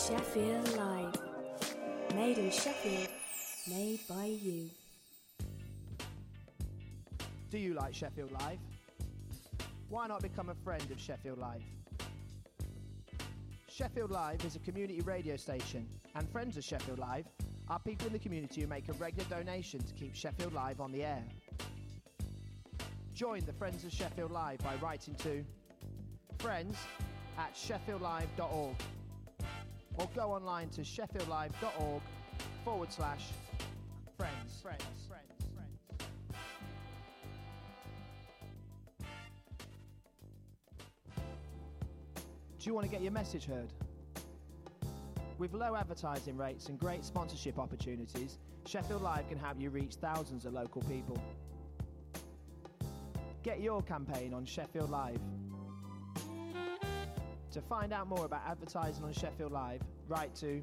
Sheffield Live. Made in Sheffield, made by you. Do you like Sheffield Live? Why not become a friend of Sheffield Live? Sheffield Live is a community radio station, and friends of Sheffield Live are people in the community who make a regular donation to keep Sheffield Live on the air. Join the Friends of Sheffield Live by writing to friends@sheffieldlive.org or go online to sheffieldlive.org/friends. Do you want to get your message heard? With low advertising rates and great sponsorship opportunities, Sheffield Live can help you reach thousands of local people. Get your campaign on Sheffield Live. To find out more about advertising on Sheffield Live, write to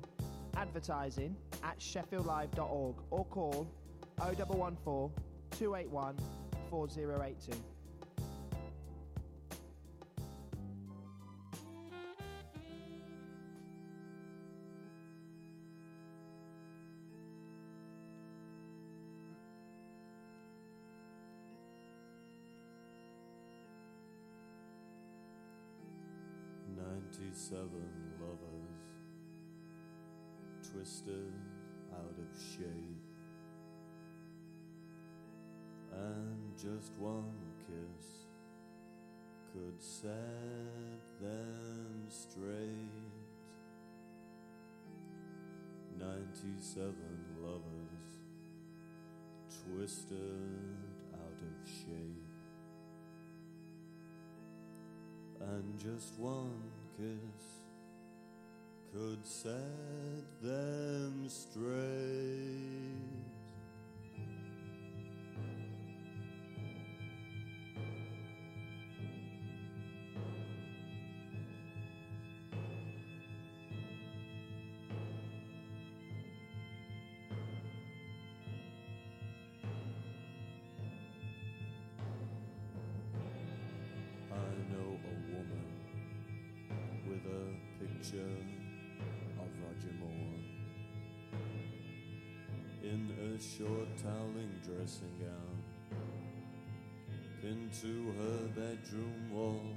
advertising@sheffieldlive.org or call 0114 281 4082. "97 lovers, twisted out of shape, and just one kiss could set them straight. 97 lovers, twisted out of shape, and just one kiss could set them straight. I know a woman with a picture of Roger Moore in a short toweling dressing gown pinned to her bedroom wall.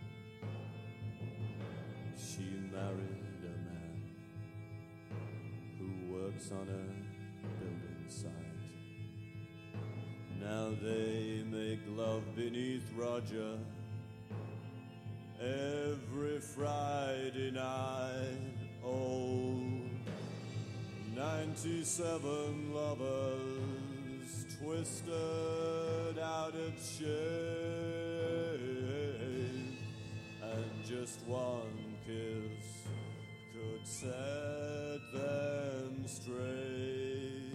She married a man who works on a building site. Now they make love beneath Roger every Friday night. Oh, 97 lovers twisted out of shape, and just one kiss could set them straight.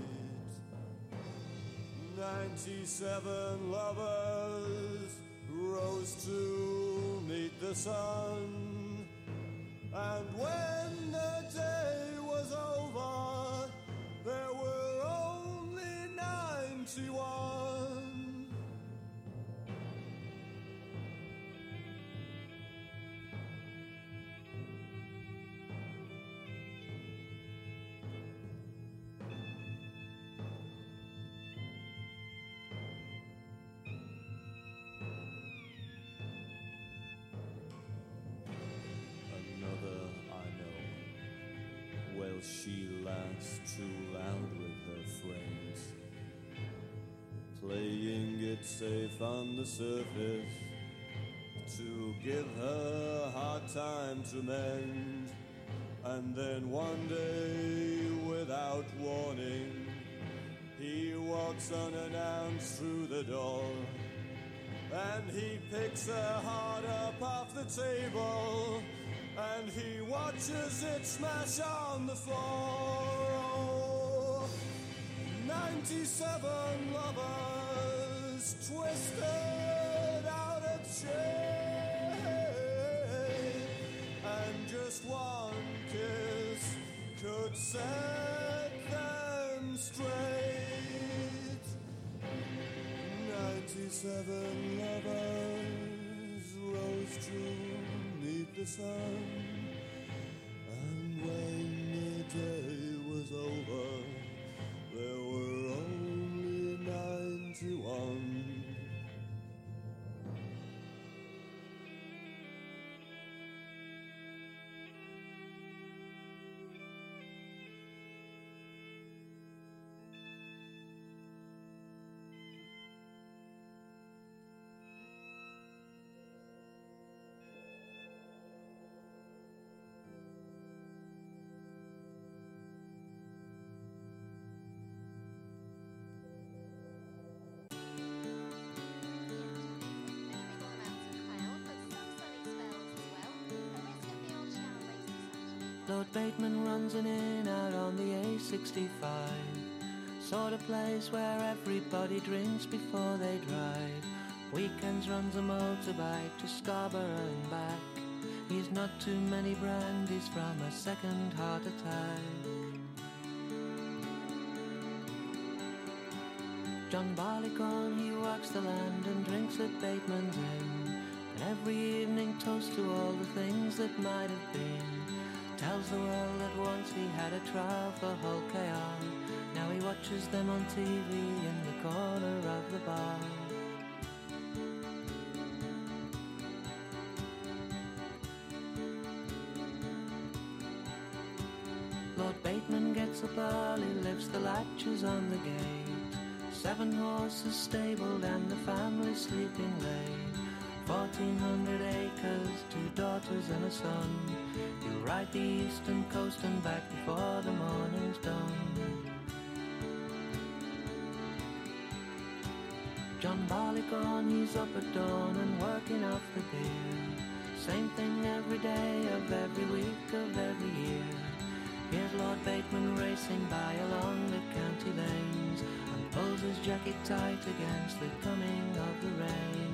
97 lovers rose to meet the sun, and when the day was over, there were only 91. Another I know, well, she laughs too loud with her friends, playing it safe on the surface to give her a hard time to mend. And then one day, without warning, he walks unannounced through the door, and he picks her heart up off the table, and he watches it smash on the floor. 97 lovers twisted out of shape, and just one kiss could set them straight. 97 lovers rose to meet the sun, and when Lord Bateman runs in and out on the A65, sort of place where everybody drinks before they drive. Weekends runs a motorbike to Scarborough and back. He's not too many brandies from a second heart attack. John Barleycorn, he walks the land and drinks at Bateman's Inn, and every evening toasts to all the things that might have been. Tells the world that once he had a trial for Hull KR. Now he watches them on TV in the corner of the bar. Lord Bateman gets up early, lifts the latches on the gate. 7 horses stabled and the family sleeping late. 1,400 acres, 2 daughters and a son. He'll ride the eastern coast and back before the morning's done. John Barleycorn, he's up at dawn and working off the beer. Same thing every day of every week of every year. Here's Lord Bateman racing by along the county lanes and pulls his jacket tight against the coming of the rain.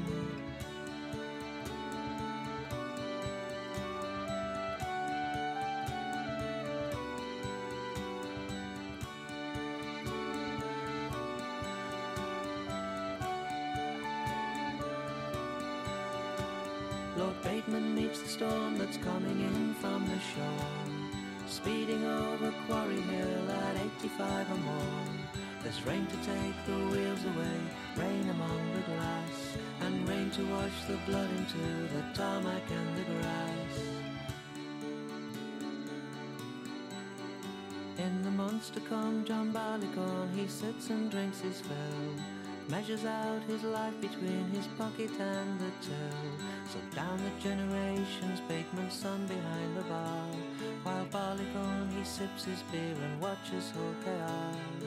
Lord Bateman meets the storm that's coming in from the shore, speeding over Quarry Hill at 85 or more. There's rain to take the wheels away, rain among the glass, and rain to wash the blood into the tarmac and the grass. In the months to come, John Barleycorn, he sits and drinks his fill, measures out his life between his pocket and the till. So down the generations, Bateman's son behind the bar, while Barleycorn, he sips his beer and watches Hull KR.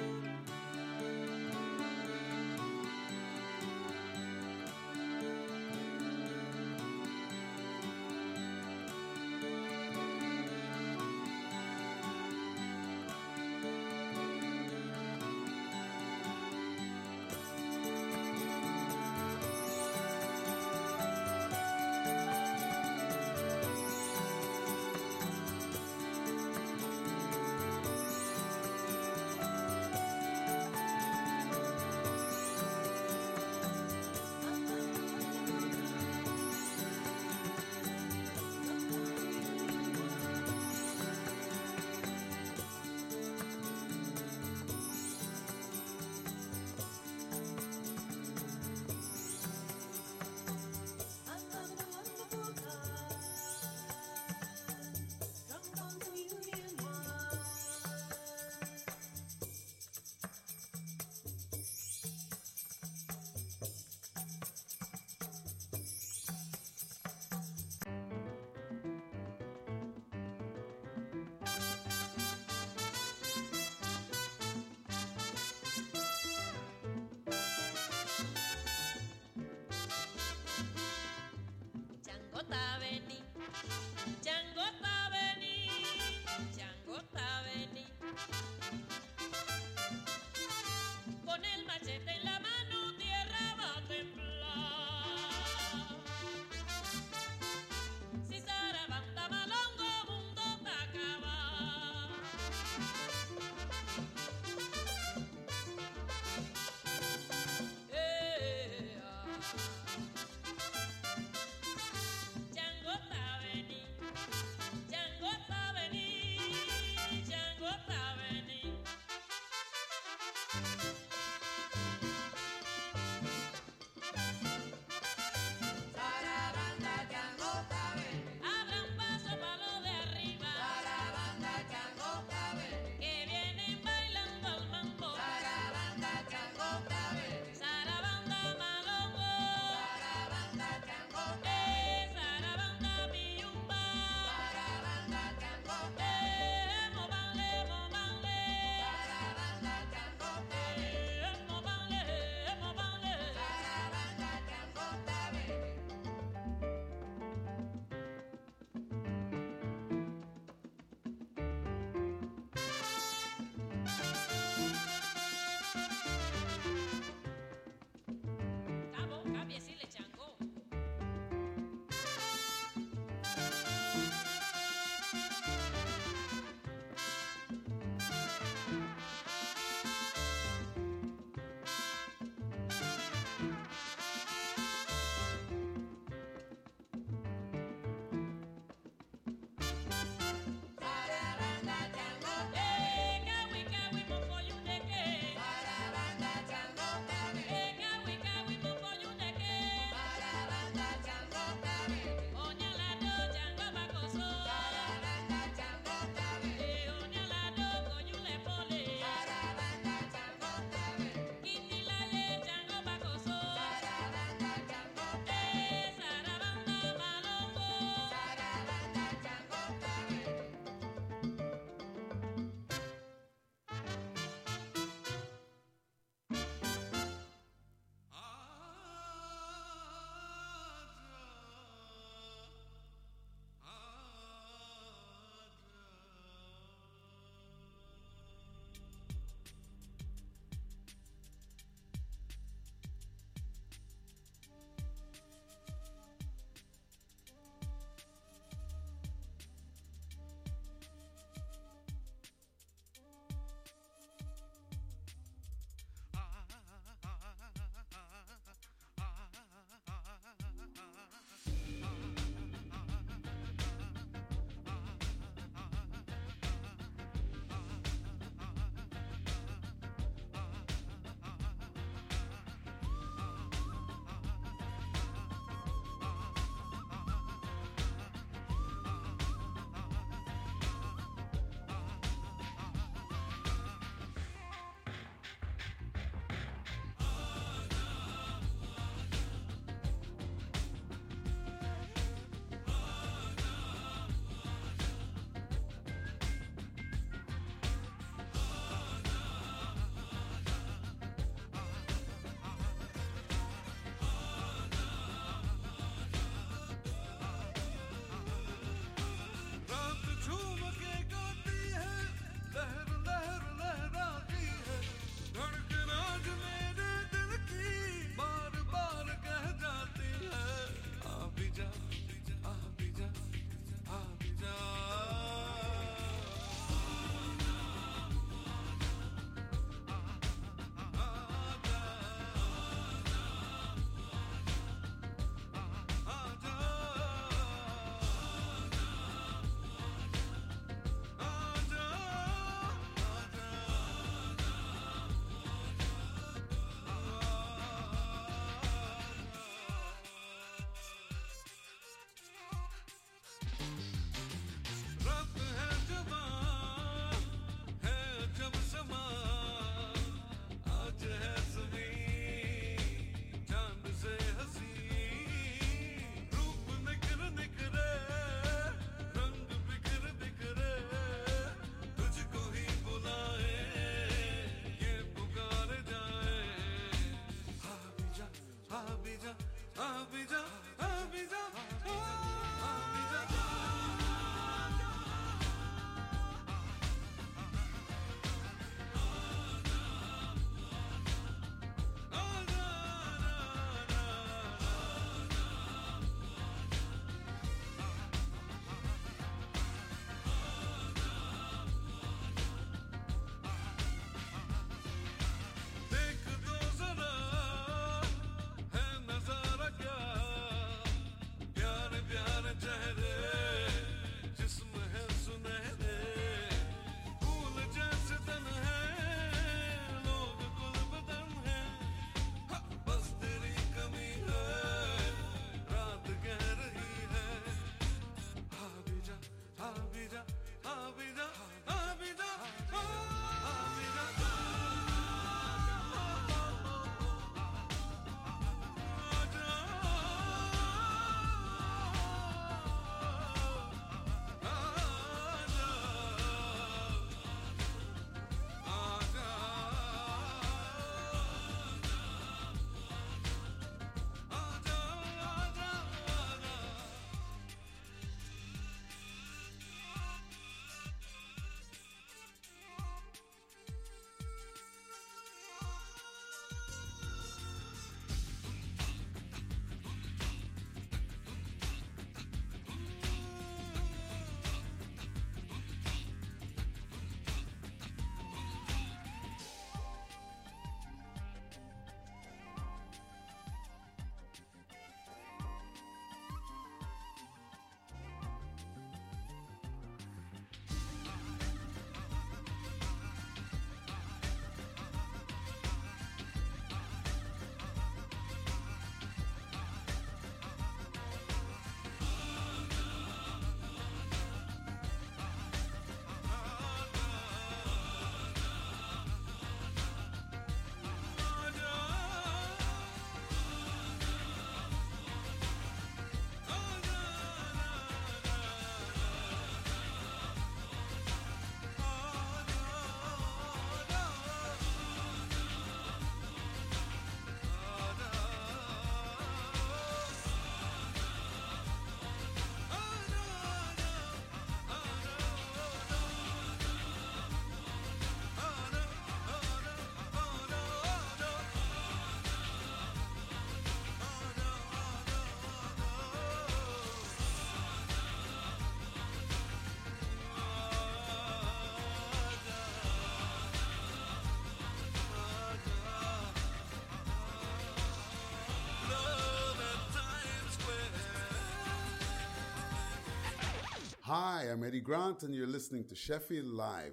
Hi, I'm Eddie Grant, and you're listening to Sheffield Live,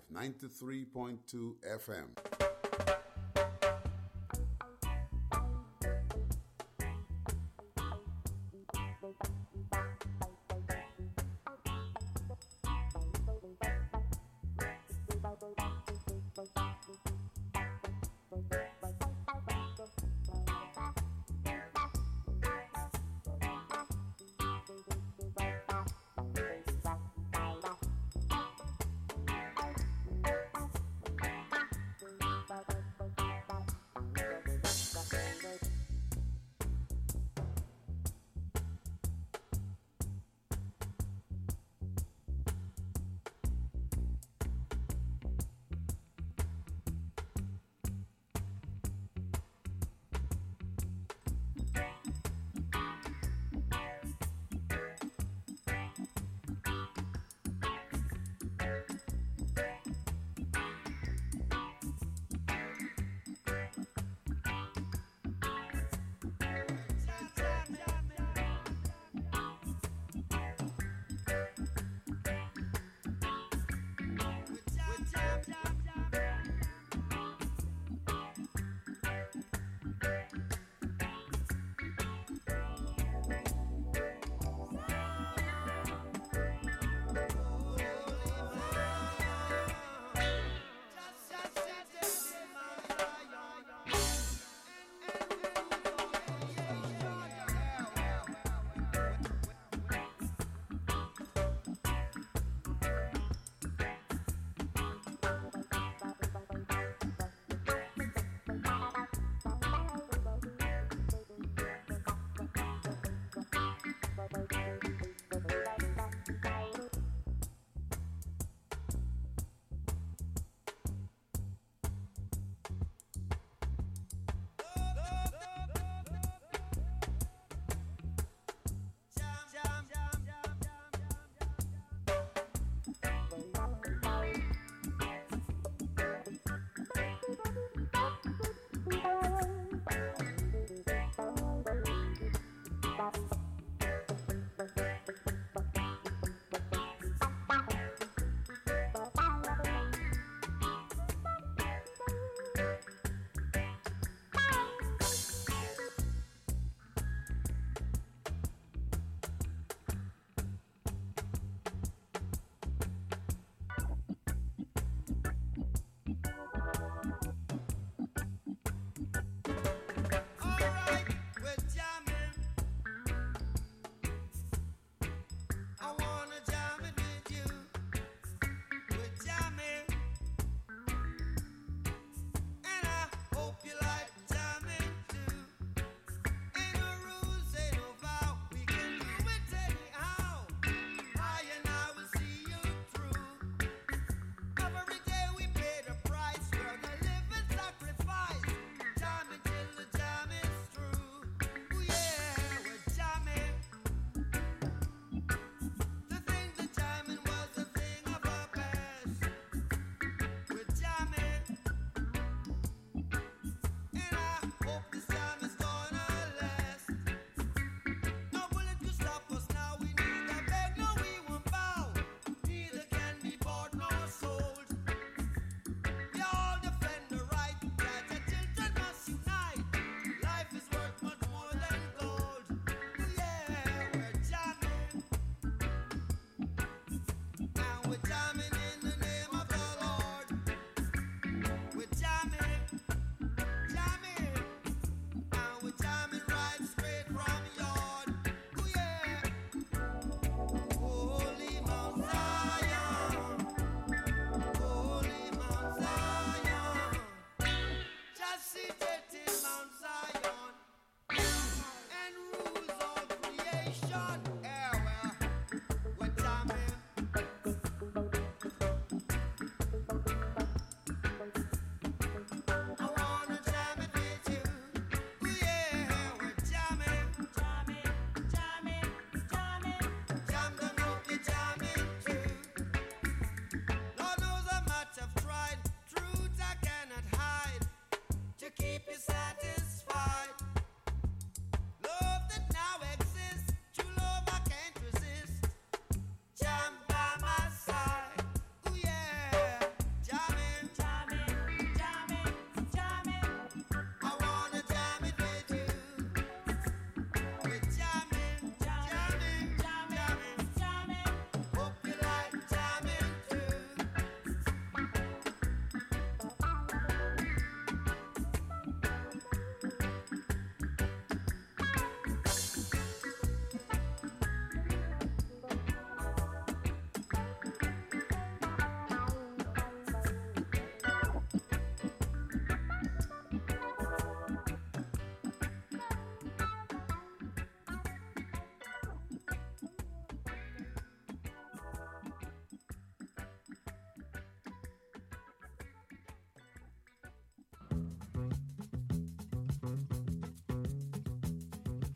93.2 FM.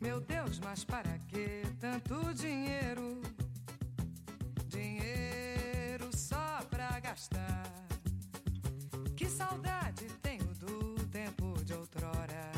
Meu Deus, mas para que tanto dinheiro? Dinheiro só pra gastar. Que saudade tenho do tempo de outrora.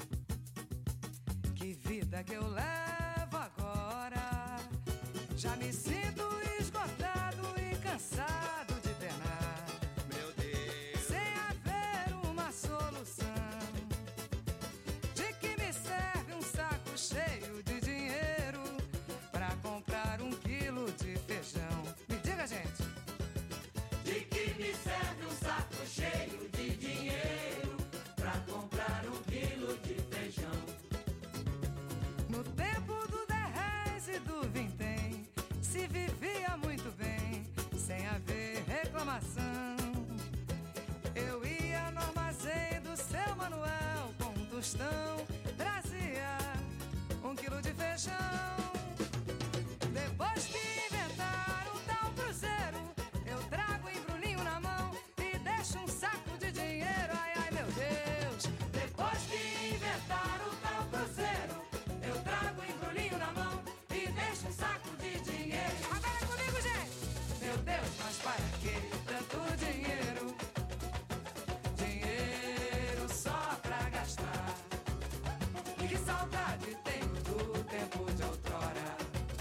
Que vida que eu levo agora. Já me sinto esgotado e cansado de penar. Meu Deus. Sem haver uma solução. De que me serve um saco cheio de dinheiro pra comprar 1 quilo de feijão? Me diga, gente. De que me serve um saco cheio de dinheiro pra comprar 1 quilo de feijão? No tempo do 10 réis e do vintém se vivia muito bem, sem haver reclamação. Eu ia no armazém do seu Manuel com um tostão, trazia 1 quilo de feijão. Depois que inventaram o tal cruzeiro, eu trago embrulhinho na mão e deixo um saco de dinheiro. Ai, ai, meu Deus. Depois que inventaram o tal cruzeiro, eu trago embrulhinho na mão e deixo um saco de dinheiro. Agora é comigo, gente. Meu Deus, mas para que Tanto dinheiro, dinheiro só pra gastar? que saudade tenho do tempo de outrora.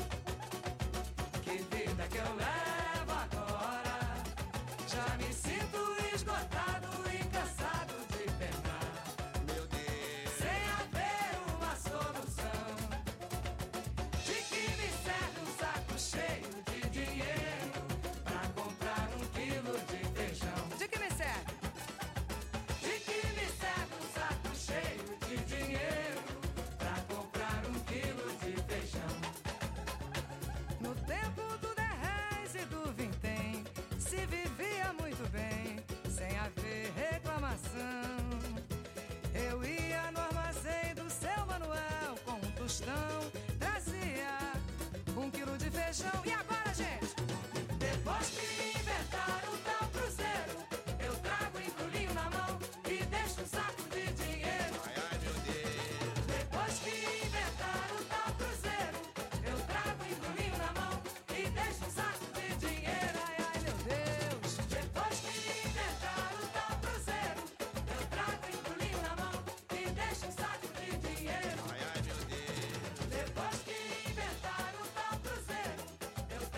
Que vida que eu levo agora. Já me sinto esgotado e cansado de penar. Meu Deus. Sem haver uma solução. De que me serve um saco cheio de dinheiro pra comprar 1 quilo de feijão? De que me serve? De que me serve um saco cheio de dinheiro pra comprar 1 quilo de feijão? No tempo do 10 réis e do vintém se vivia muito bem, sem haver reclamação. Eu ia no armazém do seu Manuel com um tostão, trazia 1 quilo de feijão. E agora, gente? Depois que inventaram o tal cruzeiro, eu trago embrulhinho na mão e deixo um saco de dinheiro. Ai, ai, meu Deus. Depois que inventaram o tal cruzeiro, eu trago embrulhinho na mão e deixo um saco de dinheiro. Ai, ai, meu Deus. Depois que inventaram o tal cruzeiro, eu trago embrulhinho na mão e deixo um saco de dinheiro. Ai, ai, meu Deus. Depois que inventaram o tal cruzeiro, eu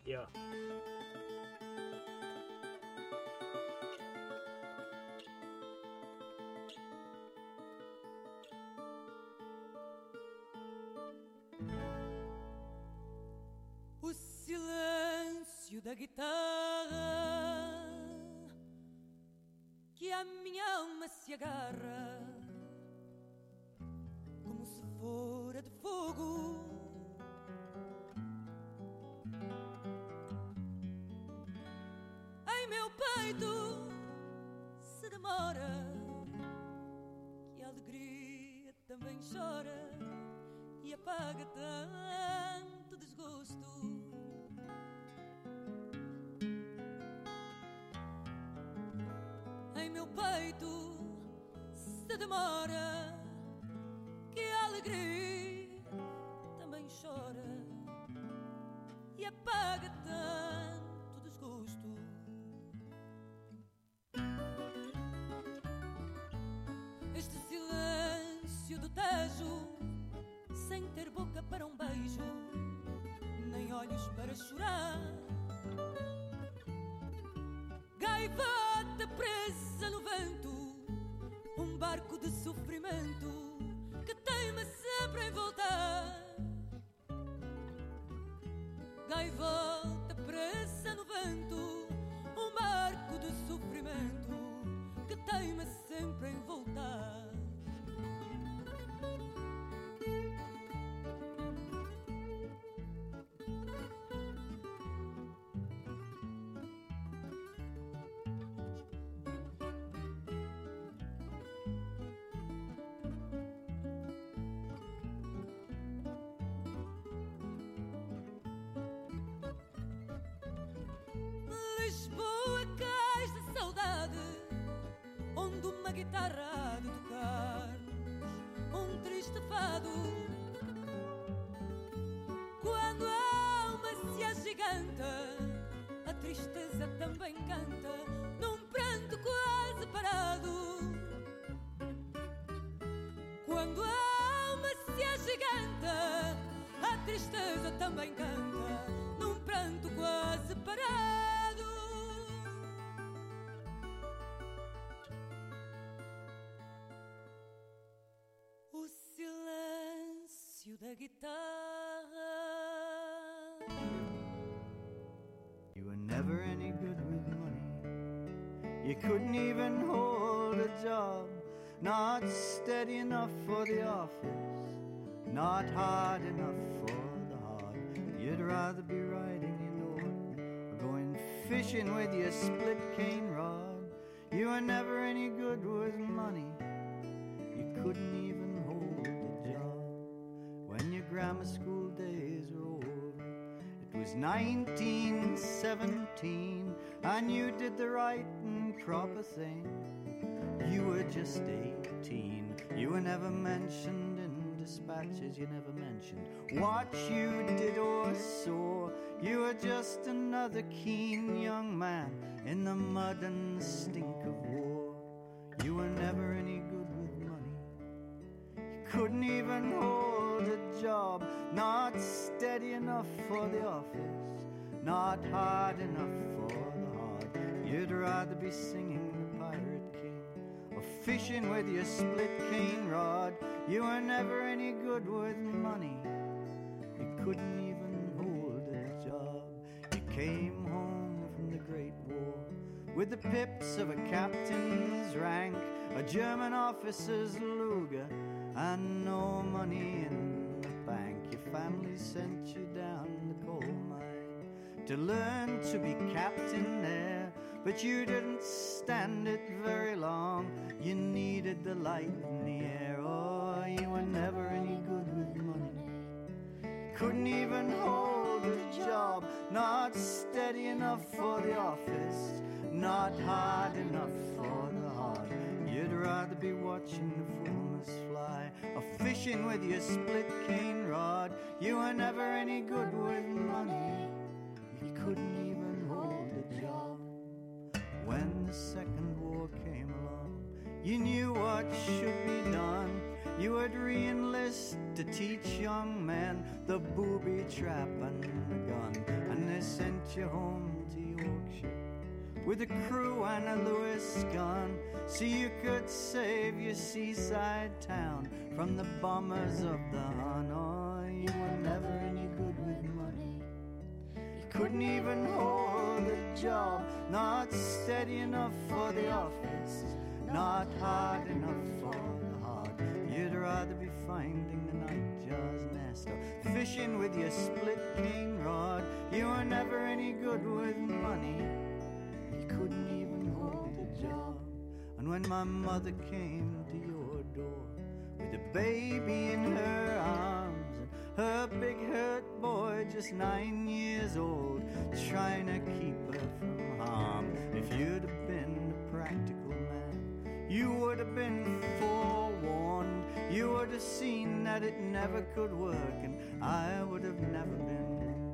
Yeah. O silêncio da guitarra que a minha alma se agarra como se fora de fogo. Em meu peito se demora, que a alegria também chora e apaga tanto desgosto. Em meu peito se demora, que a alegria também chora e apaga tanto desgosto. Este silêncio do Tejo, sem ter boca para um beijo, nem olhos para chorar. Gaivota presa no vento, um barco de sofrimento que teima sempre em voltar. Gaivota presa no vento, um barco de sofrimento que teima sempre em voltar. Lisboa, cais da saudade, onde uma guitarra há de tocar-nos um triste fado. Quando a alma se agiganta, a tristeza também canta num pranto quase parado. Quando a alma se agiganta, a tristeza também canta num pranto quase parado. O silêncio da guitarra. You were never any good with money. You couldn't even hold a job. Not steady enough for the office, not hard enough for the hard. You'd rather be riding in Orton or going fishing with your split cane rod. You were never any good with money. You couldn't even hold a job. When your grammar school days were over, it was 1917, and you did the right and proper thing. You were just 18. You were never mentioned in dispatches. You never mentioned what you did or saw. You were just another keen young man in the mud and the stink of war. You were never any good with money. You couldn't even hold a job. Not steady enough for the office, not hard enough for the hard. You'd rather be singing the Pirate King or fishing with your split cane rod. You were never any good with money. You couldn't even hold a job. You came home from the Great War with the pips of a captain's rank, a German officer's Luger, and no money in the bank. Your family sent you down the coal mine to learn to be captain there, but you didn't stand it very long. You needed the light in the air. Oh, you were never any good with money. Couldn't even hold a job. Not steady enough for the office, not hard enough for the hard. You'd rather be watching the fulmars fly or fishing with your split cane rod. You were never any good with money. You couldn't even hold a job. When the Second War came along, you knew what should be done. You would re-enlist to teach young men the booby trap and the gun. And sent you home to Yorkshire with a crew and a Lewis gun, so you could save your seaside town from the bombers of the Hun. Oh, you were never any good with money. You couldn't even hold a job, not steady enough for the office, not hard enough for the heart. You'd rather be finding the nightjar's nest or fishing with your split cane rod. You were never any good with money. You couldn't even hold a job. And when my mother came to your door with a baby in her arms and her big hurt boy just 9 years old, trying to keep her from harm, if you'd have been a practical man, you would have been forewarned. You would have seen that it never could work, and I would have never been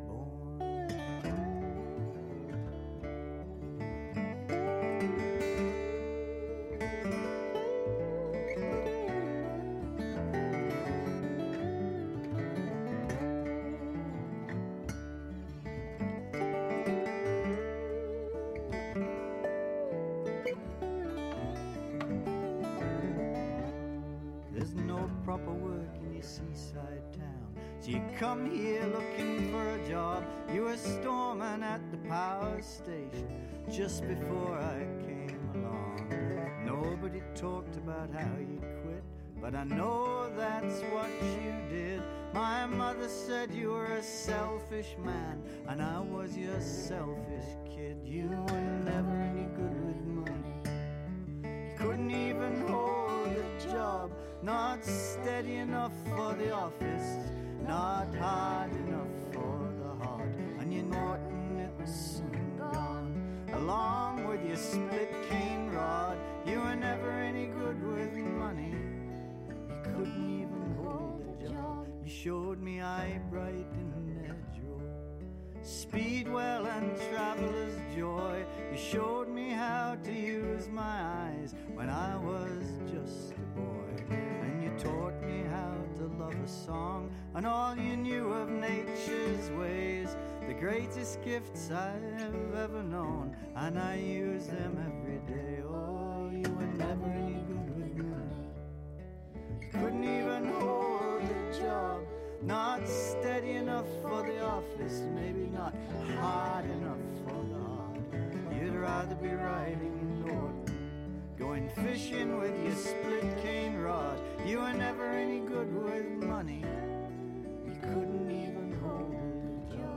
proper work in your seaside town. So you come here looking for a job. You were storming at the power station just before I came along. Nobody talked about how you quit, but I know that's what you did. My mother said you were a selfish man, and I was your selfish kid. You were never any good with money. You couldn't even hold a job, not steady enough for the office, not hard enough for the heart. And you Norton, it was soon gone, along with your split cane rod. You were never any good with money. You couldn't even hold a job. You showed me Eyebright in Edgerow, Speedwell and Traveller's Joy. You showed me how to use my eyes when I was just a boy. And you taught me how to love a song and all you knew of nature's ways. The greatest gifts I've ever known, and I use them every day. Oh, you were never any good with money. You couldn't even hold a job, not steady enough for the office, maybe not hard enough for the heart. You'd rather be riding in Norton, going fishing with your split cane rod. You were never any good with money. You couldn't even hold a job.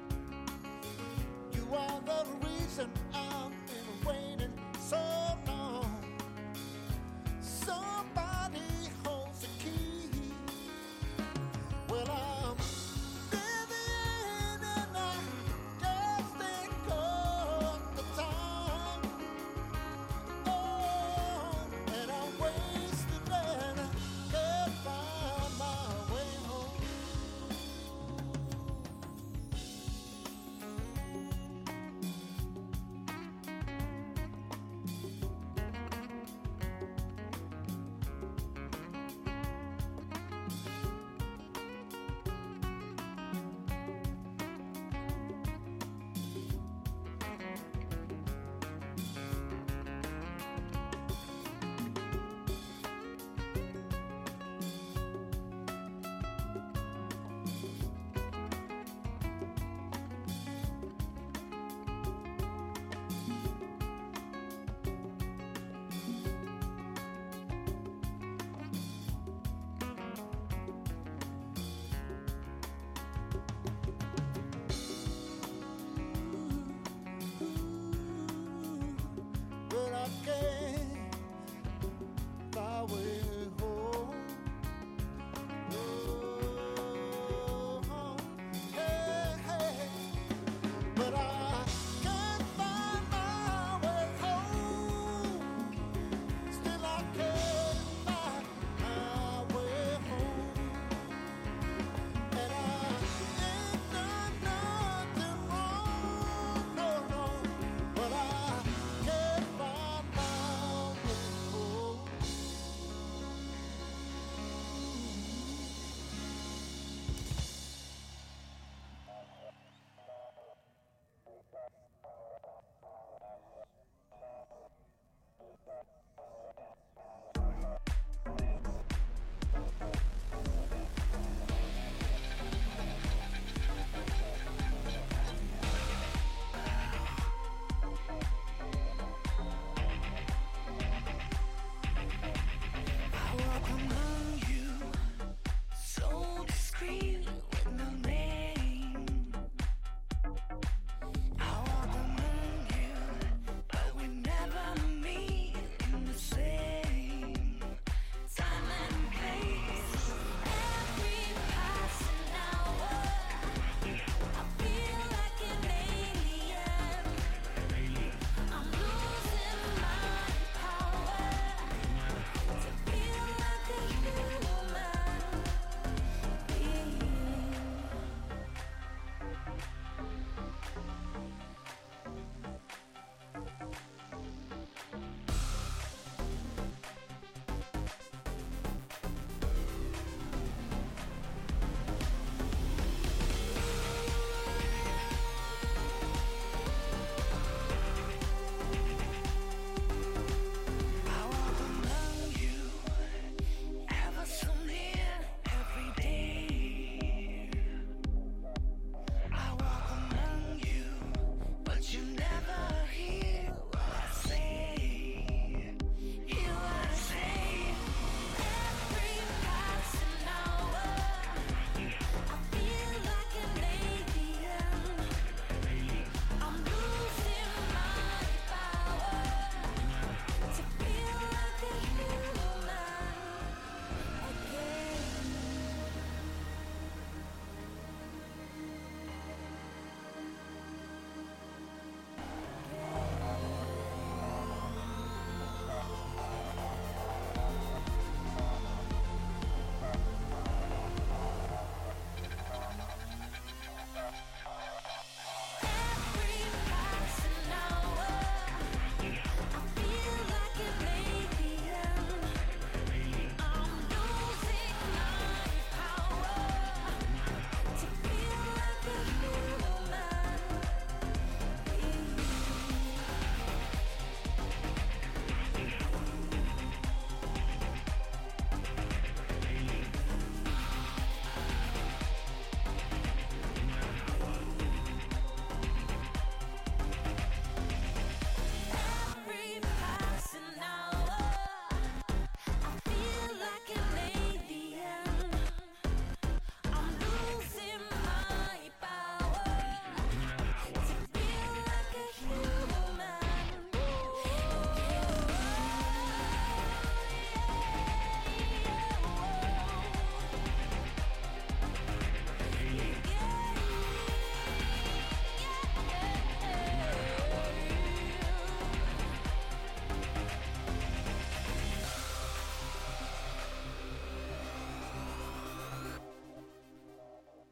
You are the reason I've been waiting so long.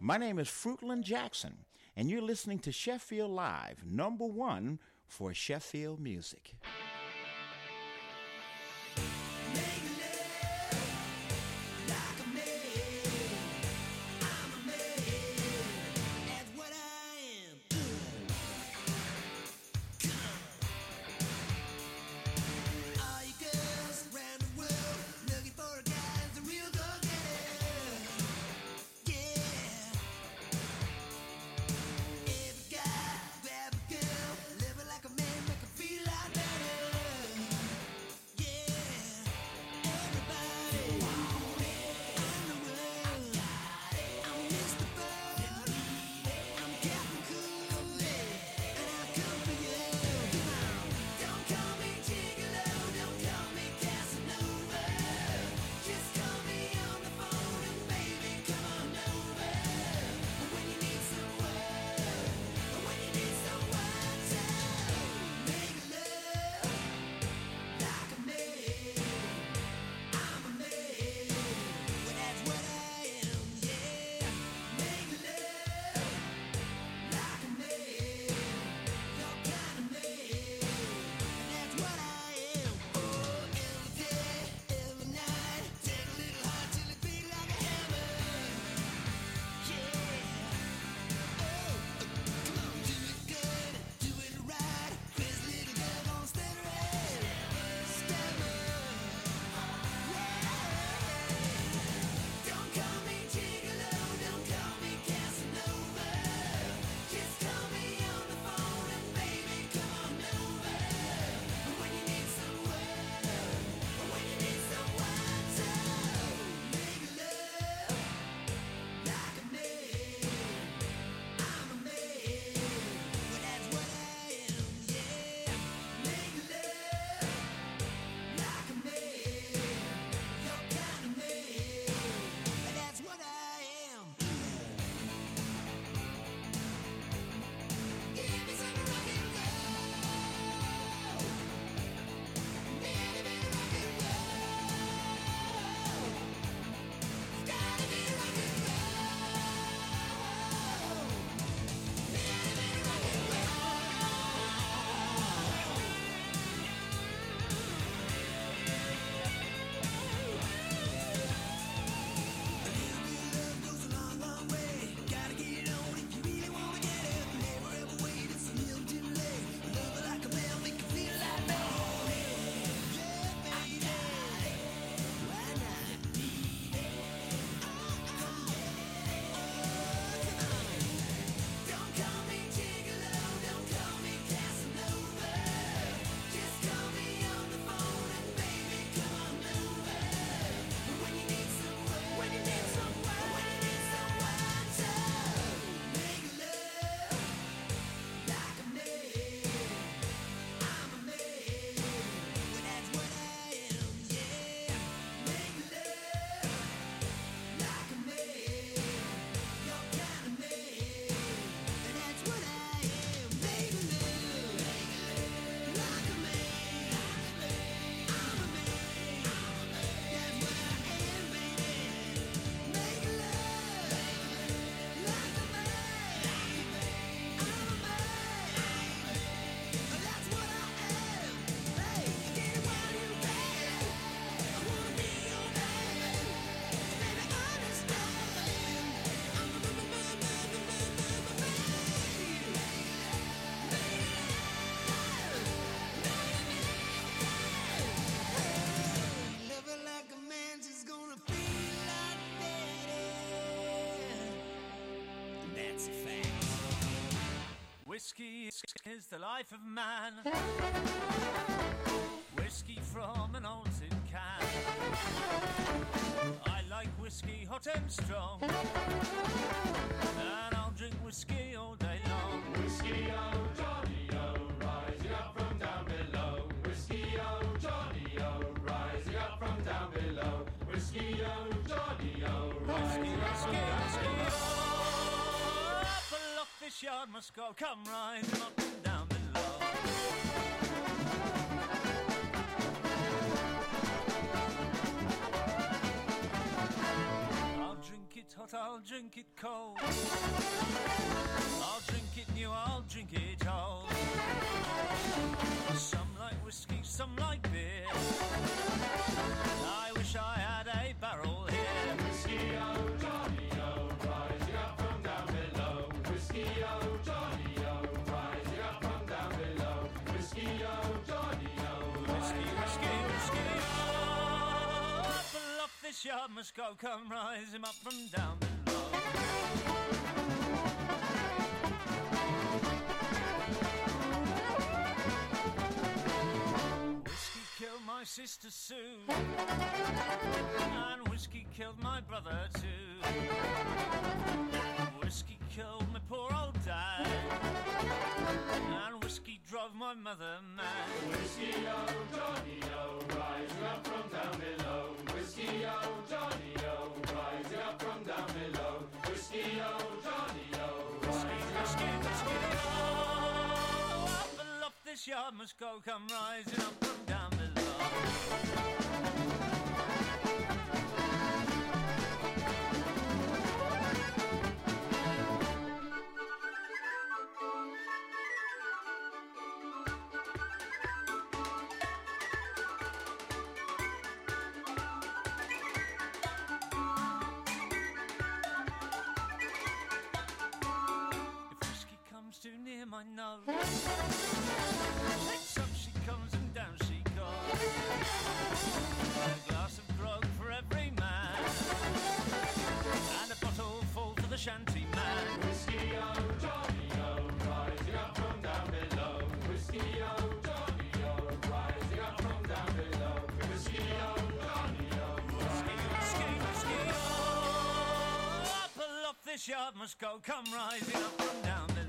My name is Fruitland Jackson, and you're listening to Sheffield Live, #1 for Sheffield music. Whiskey is the life of man. Whiskey from an old tin can. I like whiskey hot and strong, and I'll drink whiskey all day long. Whiskey, oh Johnny, oh, rising up from down below. Whiskey, oh Johnny, oh, rising up from down below. Whiskey, oh Johnny, oh, rising up from down below. Up along this yard must go, come rising up from down below. I'll drink it hot, I'll drink it cold. I'll drink it new, I'll drink it old. Some like whiskey, some like beer. I wish I had a barrel here. Whiskey, oh Johnny, oh, rising up from down below. Whiskey, oh Johnny, oh, rising up from down below. Whiskey, oh Johnny, oh, whiskey, whiskey, whiskey, oh. Up aloft this yard must go, come rise him up from down below. Whiskey killed my sister Sue, and whiskey killed my brother too. Whiskey killed my poor old dad, and whiskey drove my mother mad. Whiskey, oh Johnny, oh, rising up from down below. Whiskey, oh Johnny, oh, rising up from down below. Whiskey, oh Johnny, oh, rising up from down below. Up aloft this yard must go, come rising up from down below. Too near my nose, next up she comes and down she goes. A glass of grog for every man, and a bottle full for the shanty man. Whiskey, oh Johnny, oh, rising up from down below. Whiskey, oh Johnny, oh, rising up from down below. Whiskey, oh Johnny, oh, whiskey, whiskey, whiskey, oh. Up aloft this yard must go, come rising up from down below.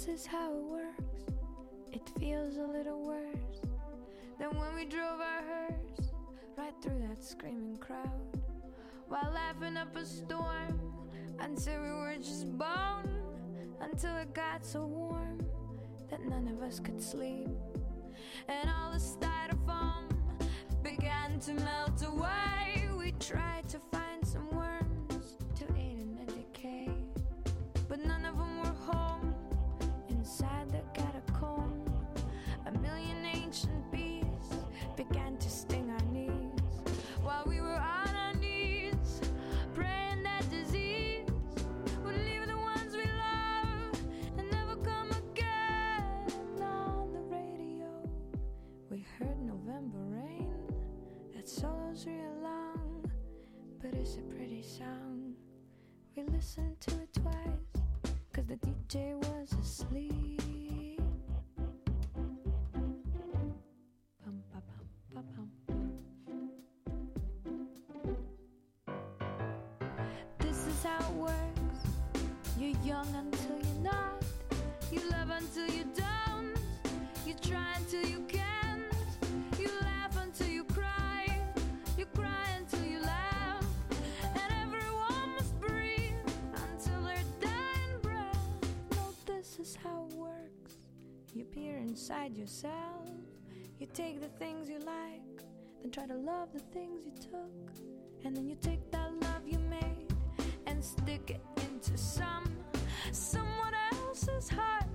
This is how it works. It feels a little worse than when we drove our hearse right through that screaming crowd, while laughing up a storm until we were just bone, until it got so warm that none of us could sleep, and all the styrofoam began to melt away. We tried to find some worms to aid in the decay, but none of them were home inside the catacomb. A million ancient bees began to sting our knees while we were on our knees, praying that disease would leave the ones we love and never come again. On the radio, we heard November rain. That solo's real long, but it's a pretty song. We listened to it twice, 'cause the DJ was asleep. Bum, ba, bum, ba, bum. This is how it works. You're young until you're not. You love until you don't. You try until you can't. You laugh until you cry. You cry until you laugh. And everyone must breathe until their dying breath. No, this is how it works. You peer inside yourself. You take the things you like, then try to love the things you took. And then you take that love you made and stick it into someone else's heart.